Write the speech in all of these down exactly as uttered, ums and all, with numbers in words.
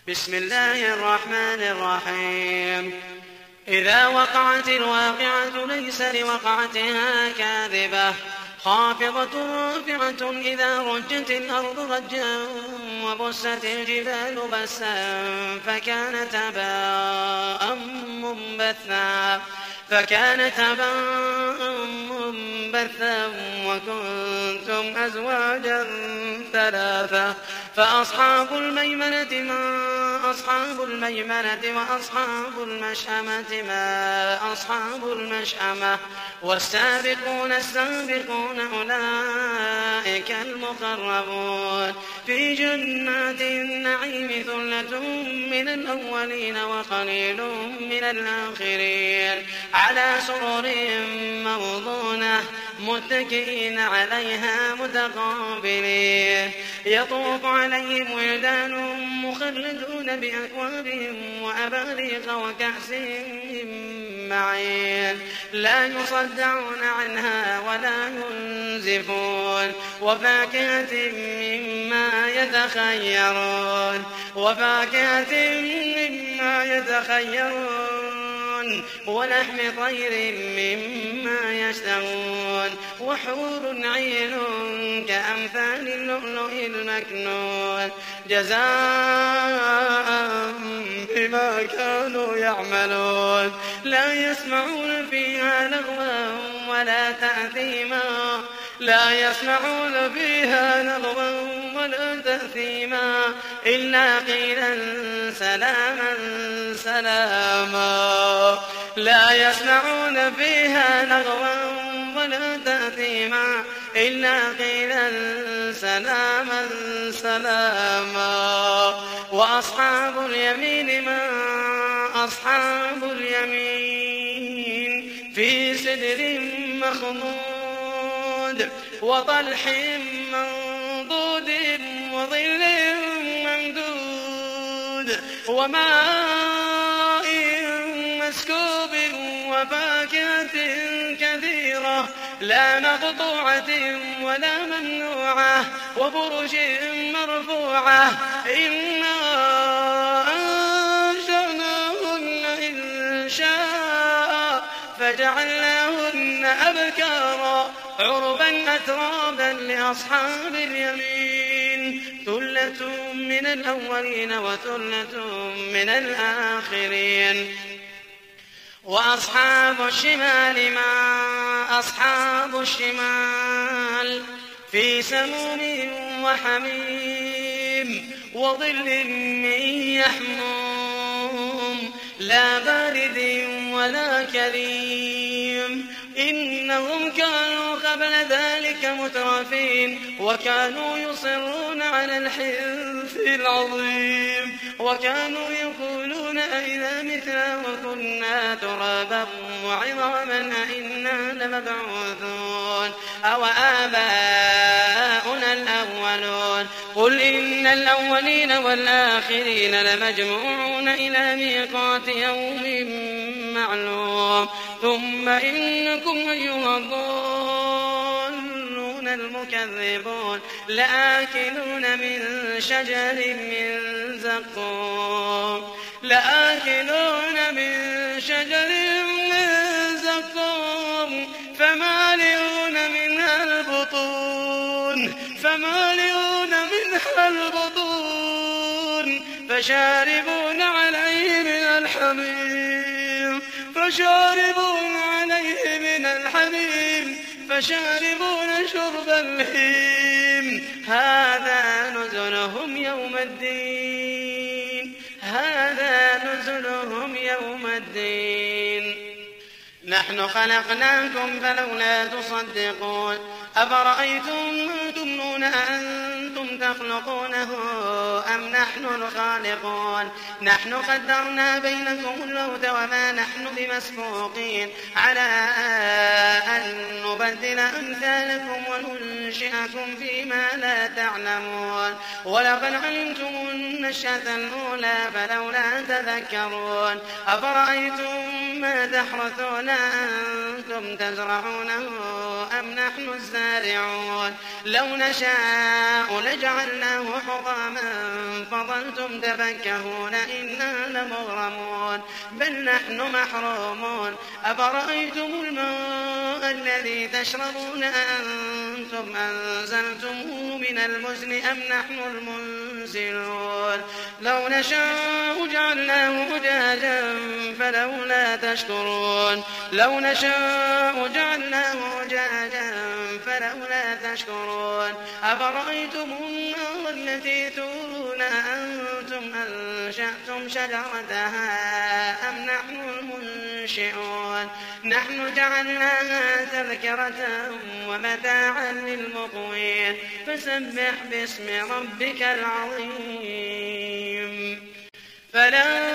بسم الله الرحمن الرحيم. إذا وقعت الواقعة ليس لوقعتها كاذبة خافضة رافعة إذا رجت الأرض رجا وبست الجبال بسا فكانت هباء منبثا فكانت هباء منبثا وكنتم أزواجا ثلاثة فأصحاب الميمنة ما أصحاب الميمنة وأصحاب المشأمة ما أصحاب المشأمة والسابقون السابقون أولئك المقربون في جنات النعيم ثلة من الأولين وقليل من الآخرين على سرر موضونة متكئين عليها متقابلين يطوف عليهم ولدان مخلدون بأكواب وأباريق وكأس من معين لا يصدعون عنها ولا ينزفون وفاكهة مما يتخيرون وفاكهة مما يتخيرون ولحم طير مما يشتهون وحور عين كأمثال اللؤلؤ المكنون جزاء بما كانوا يعملون لا يسمعون فيها لغوا ولا تأثيما لا يسمعون فيها لغوا ولا تأثيما إلا قيلا سلاما سلاما لا يسمعون فيها لغوا ولا تأثيما إلا قيلا سلاما سلاما وأصحاب اليمين ما أصحاب اليمين في سدر مخضود وطلح منضود وظل ممدود وماء مسكوب وفاكهة كثيرة لا مقطوعة ولا ممنوعة وفرش مرفوعة إنا أنشأناهن إنشاء فجعلناهن أبكارا عربا أترابا لأصحاب اليمين ثلة من الأولين وثلة من الآخرين وأصحاب الشمال ما أصحاب الشمال في سموم وحميم وظل من يحموم لا بارد ولا كريم إنهم كانوا قبل ذلك مترفين وكانوا يصرون على الحنث العظيم وكانوا يقولون أئذا متنا وكنا ترابا وعظاما أئنا لمبعوثون أو آباؤنا الأولون قل إن الأولين والآخرين لمجموعون إلى ميقات يوم معلوم ثم إنكم أيها الضالون المكذبون لآكلون من شجر من زقوم لآكلون من شجر من زقوم فمالئون منها البطون فمالئون منها البطون فشاربون عليه من الحميم فشاربون عليه من الحميم فشاربون شرب الهيم هذا نزلهم يوم الدين هذا نزلهم يوم الدين نحن خلقناكم فلولا تصدقون أفرأيتم ما تمنون أأنتم تخلقونه أم نحن الخالقون نحن قدرنا بينكم الموت وما نحن بمسبوقين على أن نبدل أمثالكم وننشئكم فيما لا تعلمون ولقد علمتم النشأة الأولى فلولا تذكرون أفرأيتم ما تحرثون أنتم تزرعونه أم نحن الزارعون لو نشاء لجعلناه حطاما فظلتم تفكهون إنا لمغرمون بل نحن محرومون أفرأيتم الماء الذي تشربون أأنتم أنزلتموه من المزن أم نحن المنزلون لو نشاء جعلناه أجاجا فلولا تشكرون لو نشاء جعلناه أجاجا فلولا تشكرون أفرأيتم النار التي تورون أأنتم أنشأتم شجرتها أم نحن المنشئون نحن جعلناها تذكرة ومتاعا للمقوين فسبح باسم ربك العظيم فلا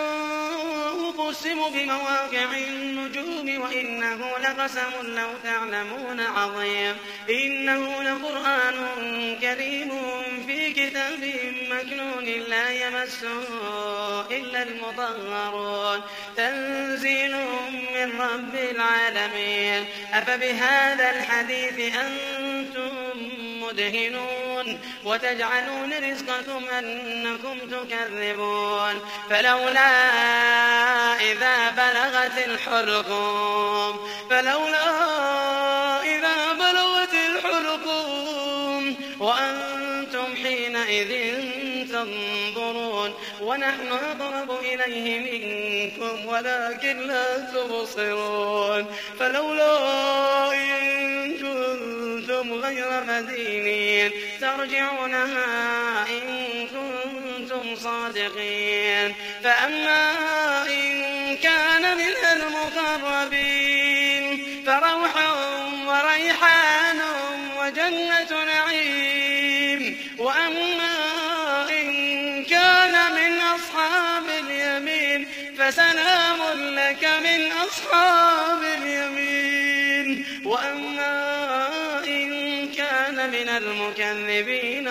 أقسم بمواقع النجوم وإنه لقسم لو تعلمون عظيم إنه لقرآن كريم في كتاب مكنون لا يمسه إلا المطهرون تنزيل من رب العالمين أفبهذا الحديث أنتم مدهنون وتجعلون رزقكم أنكم تكذبون فلولا إذا بلغت الحلقوم فلولا إذا بلغت الحلقوم وأنتم حينئذ تنظرون ونحن أقرب إليه منكم ولكن لا تبصرون فلولا إن كنتم غير مدينين ترجعونها إن كنتم صادقين فأما إن كان من المقربين فروح وريحان وجنة نعيم وأما إن كان من أصحاب اليمين فسلام لك من أصحاب اليمين وأما إن كان من المكذبين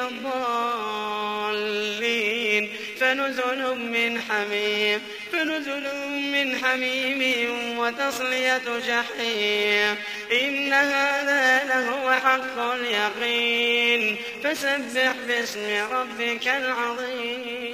الضالين فنزل من حميم فنزل من حميم وتصلية جحيم إن هذا لهو حق اليقين فسبح باسم ربك العظيم